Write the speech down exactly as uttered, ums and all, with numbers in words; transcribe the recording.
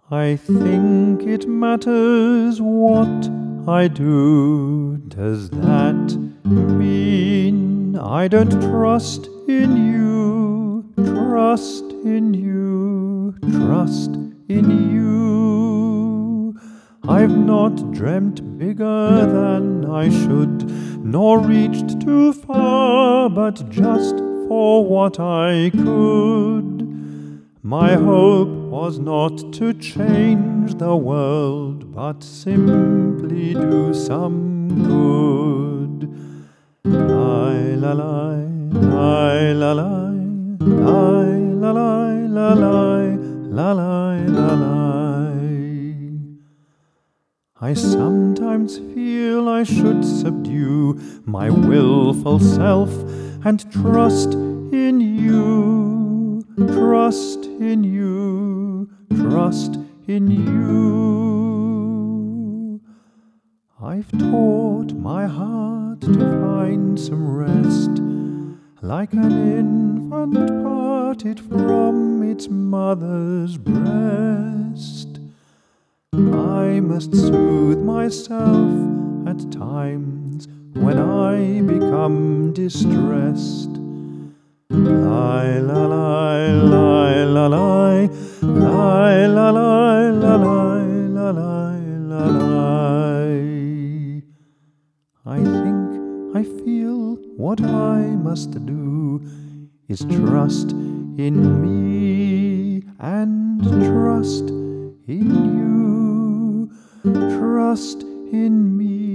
I think it matters what I do. Does that mean I don't trust in you? Trust in you, trust in you. I've not dreamt bigger than I should, nor reached too far, but just for what I could. My hope was not to change the world, but simply do some good. Lie, la, lie, lie, la, lie, lie, la, lie, la, lie, la, lie, la, lie. I sometimes feel I should subdue my willful self and trust in you. Trust in you, trust in you. I've taught my heart to find some rest, like an infant parted from its mother's breast. I must soothe myself at times when I become distressed. Lie, la, lie, lie, la, lie, lie, la, lie, la, lie, la, lie, la, lie. I think, I feel, what I must do is trust in me and trust in you. Trust in me